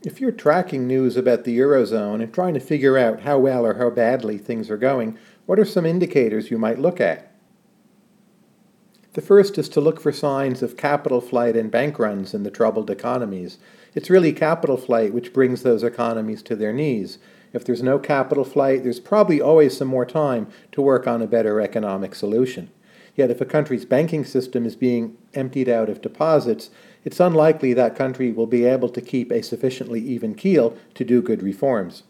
If you're tracking news about the Eurozone and trying to figure out how well or how badly things are going, what are some indicators you might look at? The first is to look for signs of capital flight and bank runs in the troubled economies. It's really capital flight which brings those economies to their knees. If there's no capital flight, there's probably always some more time to work on a better economic solution. Yet if a country's banking system is being emptied out of deposits, it's unlikely that country will be able to keep a sufficiently even keel to do good reforms.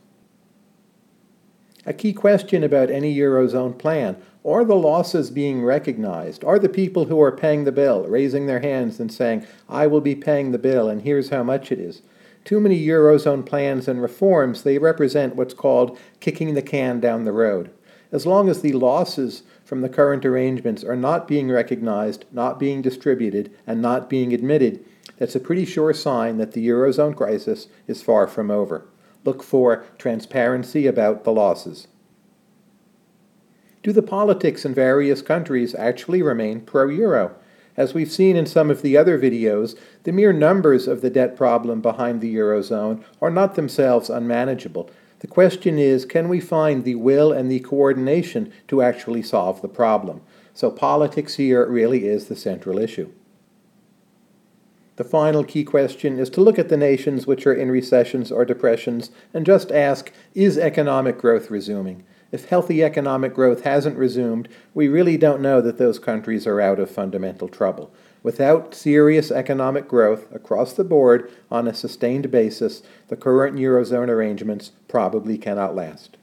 A key question about any Eurozone plan: are the losses being recognized? Are the people who are paying the bill raising their hands and saying, I will be paying the bill and here's how much it is? Too many Eurozone plans and reforms, they represent what's called kicking the can down the road. As long as the losses from the current arrangements are not being recognized, not being distributed, and not being admitted, that's a pretty sure sign that the Eurozone crisis is far from over. Look for transparency about the losses. Do the politics in various countries actually remain pro-Euro? As we've seen in some of the other videos, the mere numbers of the debt problem behind the Eurozone are not themselves unmanageable. The question is, can we find the will and the coordination to actually solve the problem? So politics here really is the central issue. The final key question is to look at the nations which are in recessions or depressions and just ask, is economic growth resuming? If healthy economic growth hasn't resumed, we really don't know that those countries are out of fundamental trouble. Without serious economic growth across the board on a sustained basis, the current Eurozone arrangements probably cannot last.